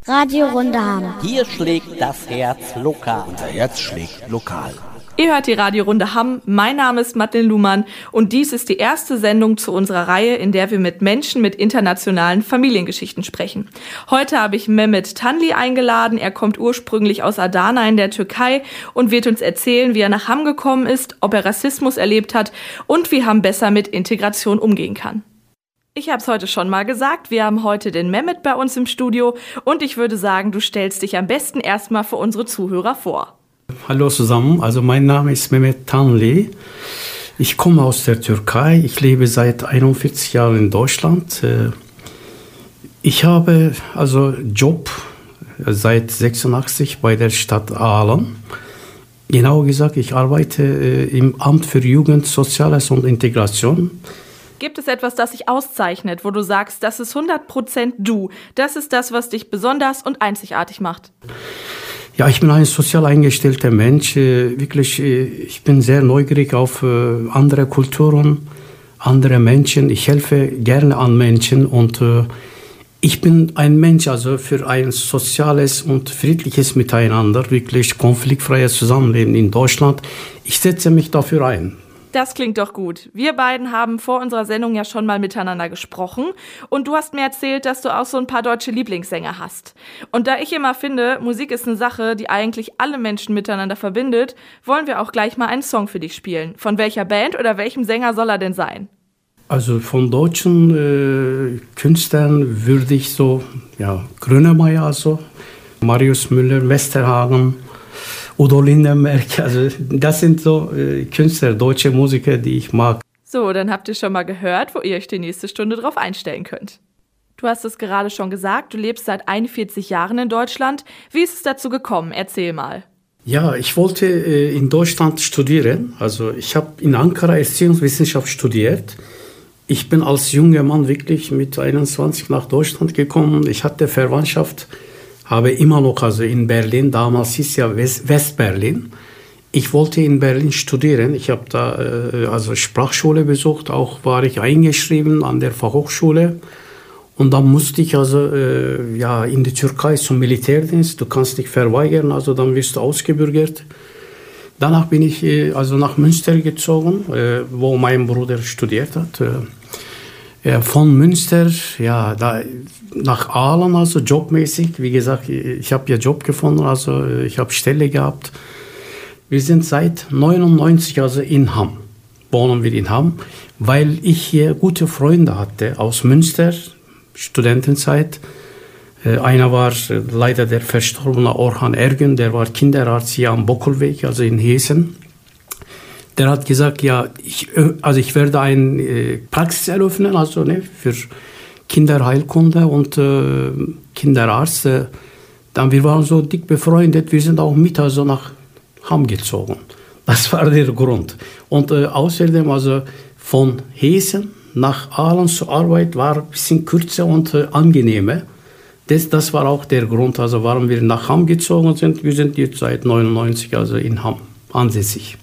Radio Runde Hamm. Hier schlägt das Herz lokal. Unser Herz schlägt lokal. Ihr hört die Radio-Runde Hamm. Mein Name ist Madeleine Luhmann und dies ist die erste Sendung zu unserer Reihe, in der wir mit Menschen mit internationalen Familiengeschichten sprechen. Heute habe ich Mehmet Tanli eingeladen. Er kommt ursprünglich aus Adana in der Türkei und wird uns erzählen, wie er nach Hamm gekommen ist, ob er Rassismus erlebt hat und wie Hamm besser mit Integration umgehen kann. Ich habe es heute schon mal gesagt, wir haben heute den Mehmet bei uns im Studio und ich würde sagen, du stellst dich am besten erstmal für unsere Zuhörer vor. Hallo zusammen, also mein Name ist Mehmet Tanli. Ich komme aus der Türkei, ich lebe seit 41 Jahren in Deutschland. Ich habe also Job seit 86 bei der Stadt Aalen. Genauer gesagt, ich arbeite im Amt für Jugend, Soziales und Integration. Gibt es etwas, das dich auszeichnet, wo du sagst, das ist 100% du, das ist das, was dich besonders und einzigartig macht? Ja, ich bin ein sozial eingestellter Mensch. Wirklich, ich bin sehr neugierig auf andere Kulturen, andere Menschen. Ich helfe gerne an Menschen und ich bin ein Mensch, also für ein soziales und friedliches Miteinander, wirklich konfliktfreies Zusammenleben in Deutschland. Ich setze mich dafür ein. Das klingt doch gut. Wir beiden haben vor unserer Sendung ja schon mal miteinander gesprochen und du hast mir erzählt, dass du auch so ein paar deutsche Lieblingssänger hast. Und da ich immer finde, Musik ist eine Sache, die eigentlich alle Menschen miteinander verbindet, wollen wir auch gleich mal einen Song für dich spielen. Von welcher Band oder welchem Sänger soll er denn sein? Also von deutschen Künstlern würde ich so, Grönemeyer, also Marius Müller, Westerhagen, Udo Lindenberg, also das sind so Künstler, deutsche Musiker, die ich mag. So, dann habt ihr schon mal gehört, wo ihr euch die nächste Stunde drauf einstellen könnt. Du hast es gerade schon gesagt, du lebst seit 41 Jahren in Deutschland. Wie ist es dazu gekommen? Erzähl mal. Ja, ich wollte in Deutschland studieren. Also ich habe in Ankara Erziehungswissenschaft studiert. Ich bin als junger Mann wirklich mit 21 nach Deutschland gekommen. Ich hatte Verwandtschaft, habe immer noch, also in Berlin, damals hieß ja Westberlin. Ich wollte in Berlin studieren. Ich habe da also Sprachschule besucht, auch war ich eingeschrieben an der Fachhochschule. Und dann musste ich also in die Türkei zum Militärdienst. Du kannst dich verweigern, also dann wirst du ausgebürgert. Danach bin ich also nach Münster gezogen, wo mein Bruder studiert hat. Von Münster, nach Aalen, also jobmäßig. Wie gesagt, ich habe ja Job gefunden, also ich habe Stelle gehabt. Wir sind seit 99 also in Hamm, wohnen wir in Hamm, weil ich hier gute Freunde hatte aus Münster, Studentenzeit. Einer war leider der verstorbene Orhan Ergün, der war Kinderarzt hier am Bockelweg, also in Hessen. Der hat gesagt, ich werde eine Praxis eröffnen, also für Kinderheilkunde und Kinderarzt. Dann wir waren so dick befreundet, wir sind auch mit also nach Hamm gezogen. Das war der Grund. Und außerdem also von Hessen nach Aalen zur Arbeit war ein bisschen kürzer und angenehmer. Das war auch der Grund, also warum wir nach Hamm gezogen sind. Wir sind jetzt seit 99 also in Hamm ansässig.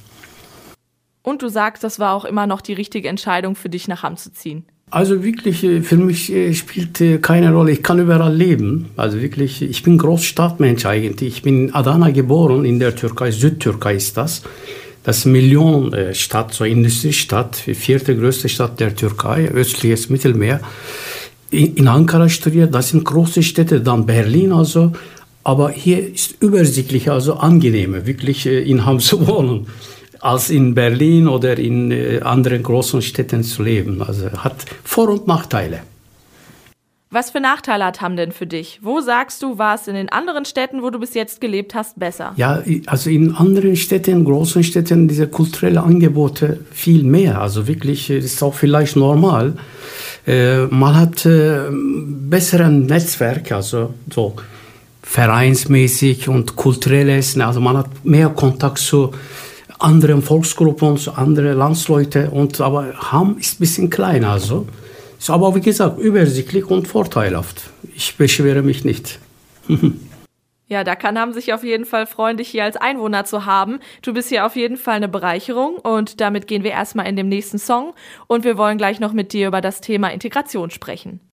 Und du sagst, das war auch immer noch die richtige Entscheidung für dich, nach Hamm zu ziehen. Also wirklich, für mich spielt keine Rolle. Ich kann überall leben. Also wirklich, ich bin Großstadtmensch eigentlich. Ich bin in Adana geboren, in der Türkei. Südtürkei ist das. Das ist eine Millionenstadt, so eine Industriestadt, die vierte größte Stadt der Türkei, östliches Mittelmeer. In Ankara studiert, das sind große Städte, dann Berlin also. Aber hier ist übersichtlich, also angenehmer, wirklich in Hamm zu wohnen, als in Berlin oder in anderen großen Städten zu leben. Also hat Vor- und Nachteile. Was für Nachteile hat Hamm denn für dich? Wo sagst du, war es in den anderen Städten, wo du bis jetzt gelebt hast, besser? Ja, also in anderen Städten, großen Städten, diese kulturellen Angebote viel mehr. Also wirklich, ist auch vielleicht normal. Man hat besseren Netzwerk, also so vereinsmäßig und kulturelles. Also man hat mehr Kontakt zu anderen Volksgruppen, zu anderen Landsleuten. Aber Hamm ist ein bisschen klein, also. Ist aber wie gesagt übersichtlich und vorteilhaft. Ich beschwere mich nicht. Ja, da kann Hamm sich auf jeden Fall freuen, dich hier als Einwohner zu haben. Du bist hier auf jeden Fall eine Bereicherung und damit gehen wir erstmal in den nächsten Song und wir wollen gleich noch mit dir über das Thema Integration sprechen.